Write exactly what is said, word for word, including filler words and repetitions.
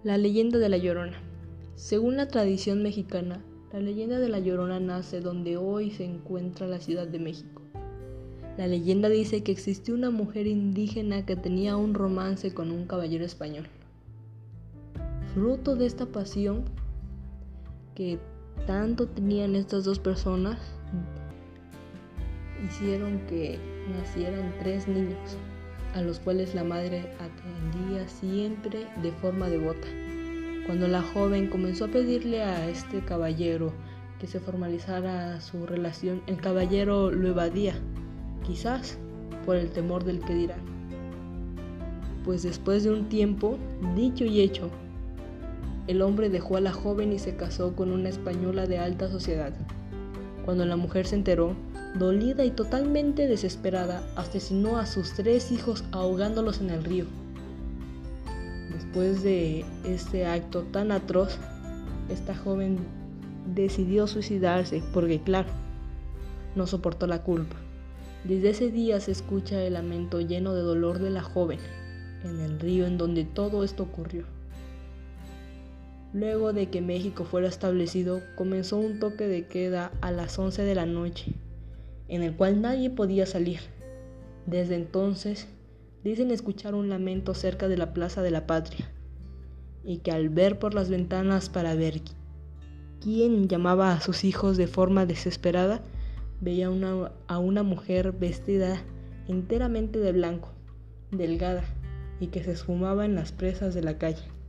La leyenda de La Llorona. Según la tradición mexicana, la leyenda de La Llorona nace donde hoy se encuentra la Ciudad de México. La leyenda dice que existió una mujer indígena que tenía un romance con un caballero español. Fruto de esta pasión que tanto tenían estas dos personas, hicieron que nacieran tres niños, a los cuales la madre atendía siempre de forma devota. Cuando la joven comenzó a pedirle a este caballero que se formalizara su relación, el caballero lo evadía, quizás por el temor del que dirán. Pues después de un tiempo, dicho y hecho, el hombre dejó a la joven y se casó con una española de alta sociedad. Cuando la mujer se enteró, dolida y totalmente desesperada, asesinó a sus tres hijos ahogándolos en el río. Después de este acto tan atroz, esta joven decidió suicidarse porque, claro, no soportó la culpa. Desde ese día se escucha el lamento lleno de dolor de la joven en el río en donde todo esto ocurrió. Luego de que México fuera establecido, comenzó un toque de queda a las once de la noche, en el cual nadie podía salir. Desde entonces, dicen escuchar un lamento cerca de la Plaza de la Patria, y que al ver por las ventanas para ver quién llamaba a sus hijos de forma desesperada, veía una, a una mujer vestida enteramente de blanco, delgada, y que se esfumaba en las presas de la calle.